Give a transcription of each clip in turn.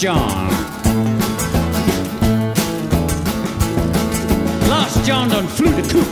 John. Lost John done flew the coop.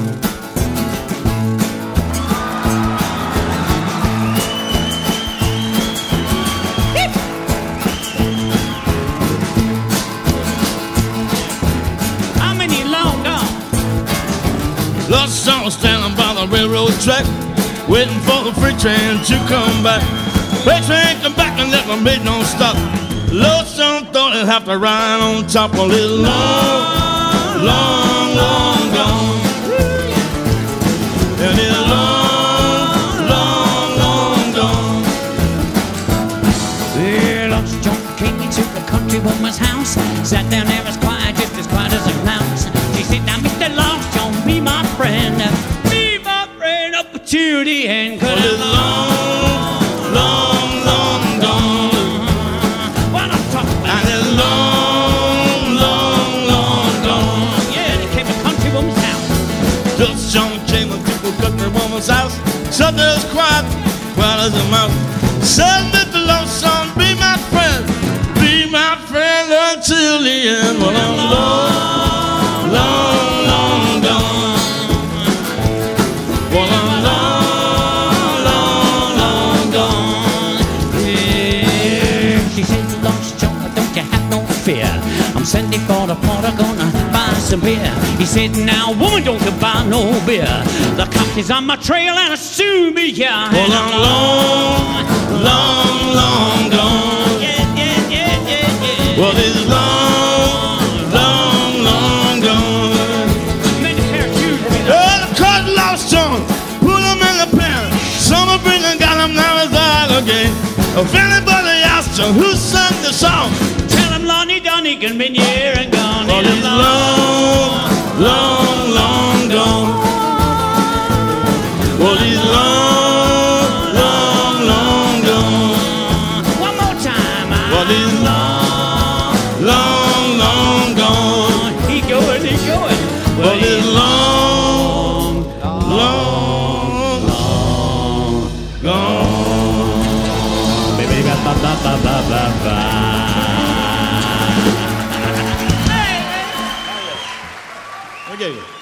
How many long gone? Lost John standing by the railroad track, waiting for the freight train to come back. Freight train come back and never made no stop. Lost John thought he'd have to ride on top of it. Long, long, long gone. And it's long, long, long gone. Well, Lost John came into the country woman's house, sat down there as quiet as a mouse. She said, now Mr. Lost John, be my friend up to the end. Well, it's long, long, long gone. What I'm talking about. And it's long, long, long gone. Yeah, they came to country woman's house. Lost John came to the country woman's house, sat there as quiet as a mouse. Said, Mr. Lost John, be my friend until the end. Well, I'm long, long, long gone. Well, I'm long, long, long gone. Yeah. She said, Lost John, don't you have no fear. I'm sending for the porter, gonna buy some beer. He said, now woman, don't you buy no beer. The cop is on my trail and I'll soon be here. Well, I'm long, long, long gone. Yeah, yeah, yeah, yeah, yeah. Well, it's long, long, long gone. Many pair of shoes. Well, the cut Lost John, put him in the pen. Summer bringing got him now he's out again. If anybody asks you who sung the song, Tell him Lonnie Donegan been here and gone. well, it's long, long, long gone. Well, he's long, long, long gone. One more time. Well, he's long, long, long gone. He going, he going. Well, it's long, long, long gone. Baby, ba ba ba ba ba ba ba. Okay.